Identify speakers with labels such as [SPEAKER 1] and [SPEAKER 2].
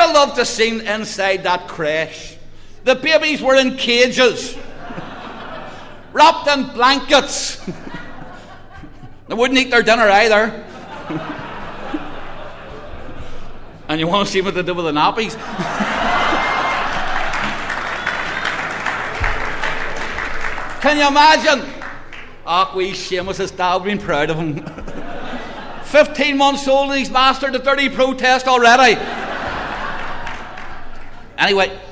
[SPEAKER 1] have loved to see inside that creche. The babies were in cages, wrapped in blankets. They wouldn't eat their dinner either. And you want to see what they do with the nappies? Can you imagine? Wee Seamus, his dad being proud of him. 15 months old and he's mastered the dirty protest already. Anyway,